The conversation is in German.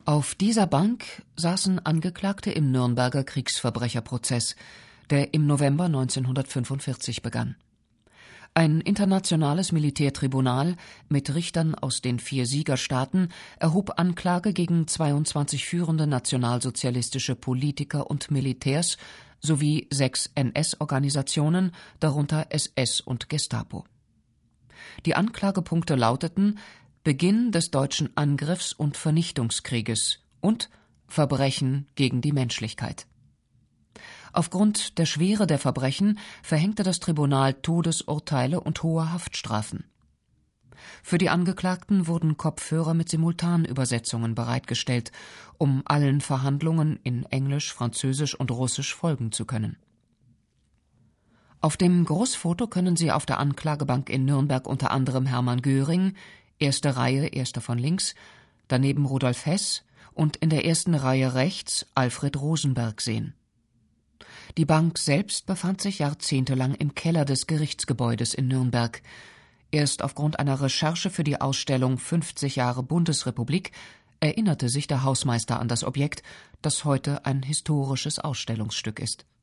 Auf dieser Bank saßen Angeklagte im Nürnberger Kriegsverbrecherprozess, der im November 1945 begann. Ein internationales Militärtribunal mit Richtern aus den 4 Siegerstaaten erhob Anklage gegen 22 führende nationalsozialistische Politiker und Militärs sowie 6 NS-Organisationen, darunter SS und Gestapo. Die Anklagepunkte lauteten: Beginn des deutschen Angriffs- und Vernichtungskrieges und Verbrechen gegen die Menschlichkeit. Aufgrund der Schwere der Verbrechen verhängte das Tribunal Todesurteile und hohe Haftstrafen. Für die Angeklagten wurden Kopfhörer mit Simultanübersetzungen bereitgestellt, um allen Verhandlungen in Englisch, Französisch und Russisch folgen zu können. Auf dem Großfoto können Sie auf der Anklagebank in Nürnberg unter anderem Hermann Göring, erste Reihe, erster von links, daneben Rudolf Hess und in der ersten Reihe rechts Alfred Rosenberg sehen. Die Bank selbst befand sich jahrzehntelang im Keller des Gerichtsgebäudes in Nürnberg. Erst aufgrund einer Recherche für die Ausstellung 50 Jahre Bundesrepublik erinnerte sich der Hausmeister an das Objekt, das heute ein historisches Ausstellungsstück ist.